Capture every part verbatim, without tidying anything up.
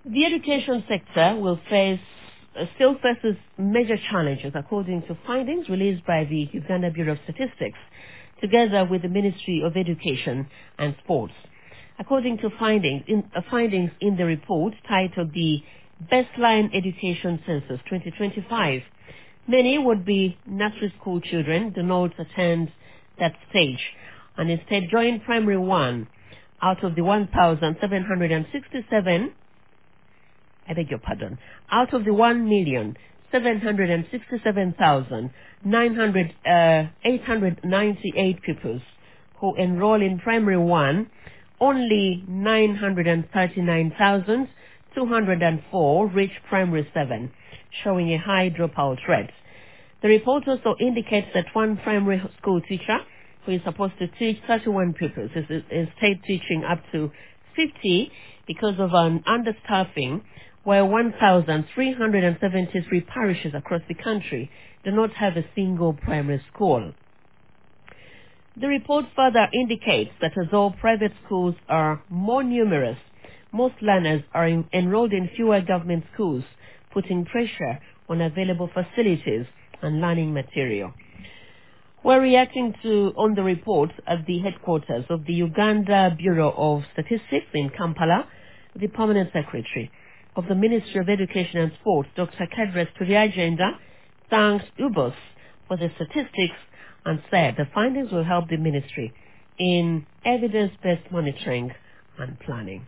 The education sector will face uh, still faces major challenges according to findings released by the Uganda Bureau of Statistics together with the Ministry of Education and Sports. According to findings in, uh, findings in the report titled the Baseline Education Census twenty twenty-five, many would-be nursery school children do not attend that stage and instead join primary one out of the one thousand seven hundred sixty-seven I beg your pardon, out of the one million seven hundred sixty-seven thousand nine hundred uh, eight hundred ninety-eight pupils who enroll in primary one, only nine hundred thirty-nine thousand two hundred four reach primary seven, showing a high dropout rate. The report also indicates that one primary school teacher who is supposed to teach thirty-one pupils is is instead teaching up to fifty because of an understaffing, where one thousand three hundred seventy-three parishes across the country do not have a single primary school. The report further indicates that although private schools are more numerous, most learners are en- enrolled in fewer government schools, putting pressure on available facilities and learning material. We're reacting to on the report at the headquarters of the Uganda Bureau of Statistics in Kampala. The Permanent Secretary of the Ministry of Education and Sports, Doctor Kadres Turiagenda, thanks U B O S for the statistics and said the findings will help the ministry in evidence-based monitoring and planning.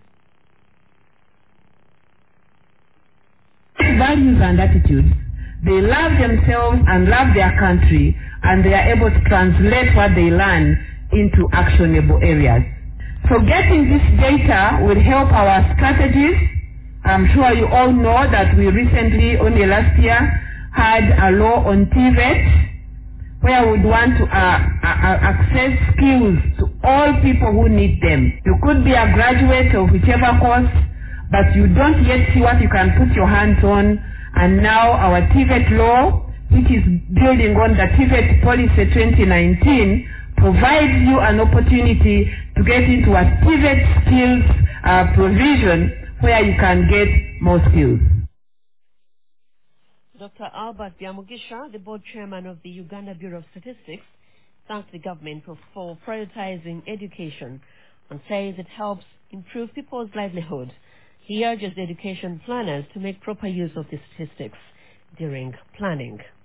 Values and attitudes. They love themselves and love their country, and they are able to translate what they learn into actionable areas. So getting this data will help our strategies. I'm sure you all know that we recently, only last year, had a law on T V E T, where we would want to uh, uh, access skills to all people who need them. You could be a graduate of whichever course, but you don't yet see what you can put your hands on. And now our T V E T law, which is building on the T V E T policy twenty nineteen, provides you an opportunity to get into a T V E T skills uh, provision where you can get more skills. Doctor Albert Byamugisha, the board chairman of the Uganda Bureau of Statistics, thanks the government for, for prioritizing education and says it helps improve people's livelihood. He urges education planners to make proper use of the statistics during planning.